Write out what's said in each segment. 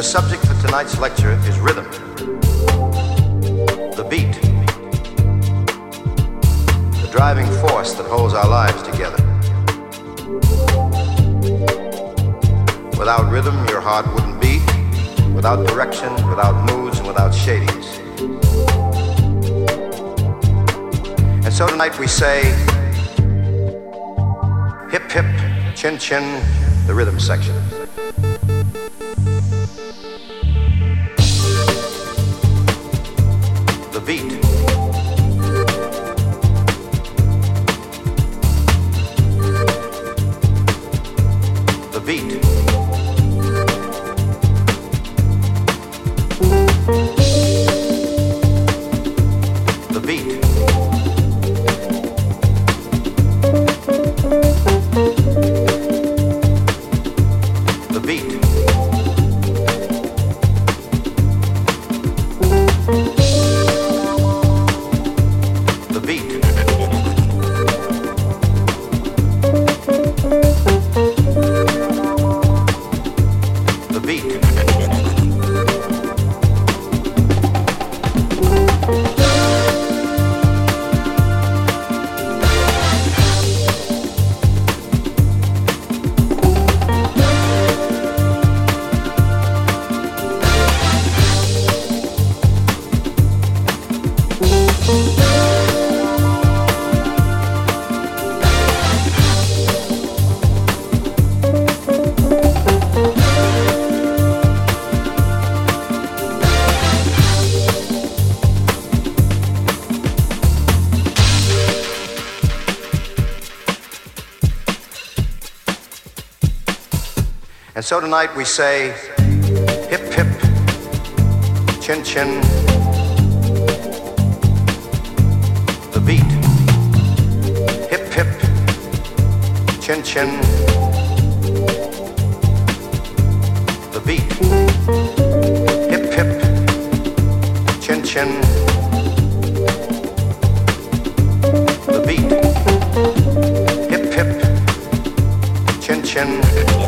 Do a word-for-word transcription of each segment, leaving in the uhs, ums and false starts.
subject for tonight's lecture is rhythm, the beat, the driving force that holds our lives together. Without rhythm, your heart wouldn't beat. Without direction, without moods, and without shadings. And so tonight we say, hip hip, chin chin, the rhythm section. The beat. The beat. The beat. The beat. The beat. The beat. And so tonight we say, hip hip, chin chin, the beat. Hip hip, chin chin, the beat. Hip hip, chin chin, the beat. Hip hip, chin chin.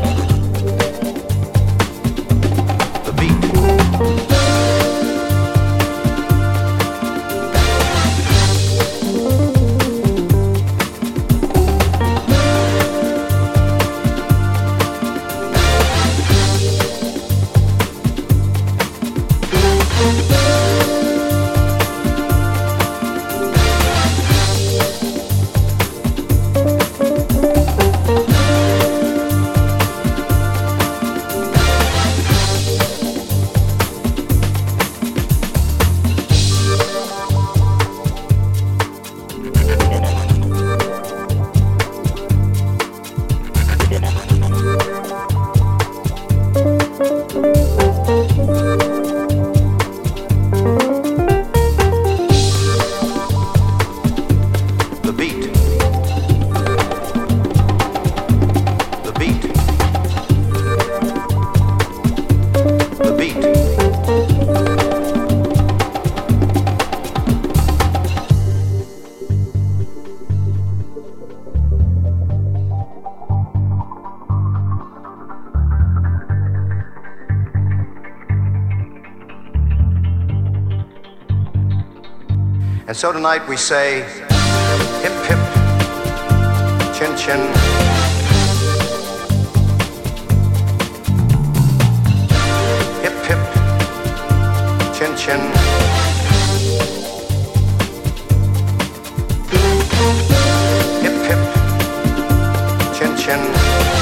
And so tonight we say, hip hip, chin chin. Hip hip, chin chin. Hip hip, chin chin.